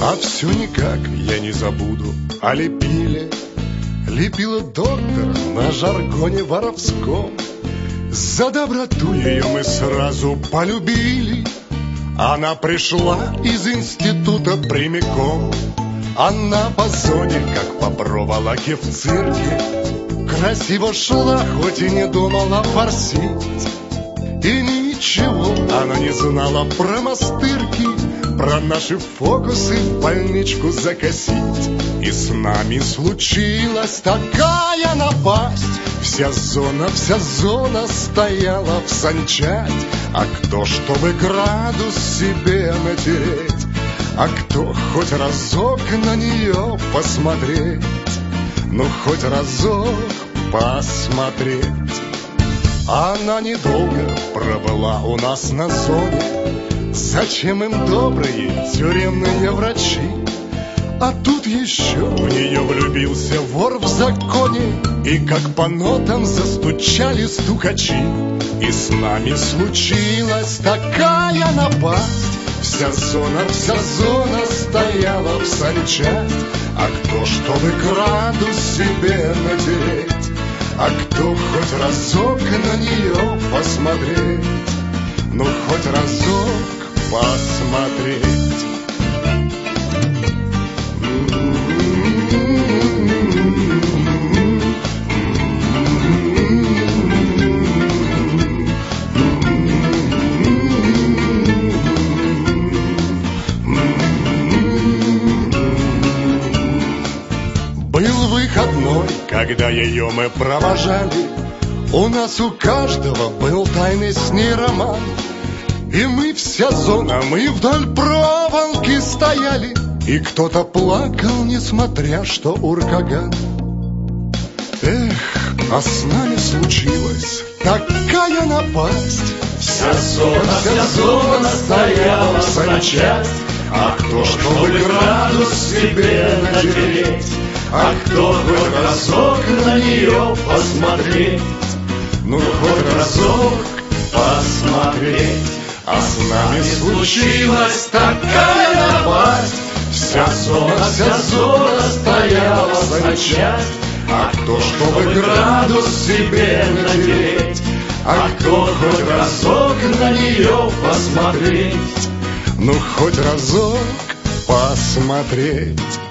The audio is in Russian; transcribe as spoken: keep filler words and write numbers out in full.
А все никак я не забуду о лепиле. Лепила доктор на жаргоне воровском. За доброту ее мы сразу полюбили. Она пришла из института прямиком. Она по зоне, как по проволоке в цирке, красиво шла, хоть и не думала форсить. И ничего она не знала про мастырки, про наши фокусы в больничку закосить. И с нами случилась такая напасть. Вся зона, вся зона стояла в санчасть. А кто, чтобы градус себе натереть, а кто хоть разок на нее посмотреть, ну хоть разок посмотреть. Она недолго пробыла у нас на зоне. Зачем им добрые тюремные врачи? А тут еще в нее влюбился вор в законе. И как по нотам застучали стукачи. И с нами случилась такая напасть. Вся зона, вся зона стояла в санчасть. А кто, чтобы градус себе натереть, а кто хоть разок на нее посмотреть, ну хоть разок посмотреть. Был выходной, когда ее мы провожали. У нас у каждого был тайный с ней роман. И мы вся зона, мы вдоль проволоки стояли. И кто-то плакал, несмотря что уркаган. Эх, а с нами случилась такая напасть. Вся зона, вся зона стояла в санчасть. А кто, чтобы градус себе натереть, а кто хоть разок на нее посмотреть, ну хоть разок посмотреть. А с нами случилась такая напасть. Вся зона, вся зона стояла в санчасть. А кто, чтобы градус себе натереть, а кто хоть разок на нее посмотреть, ну хоть разок посмотреть.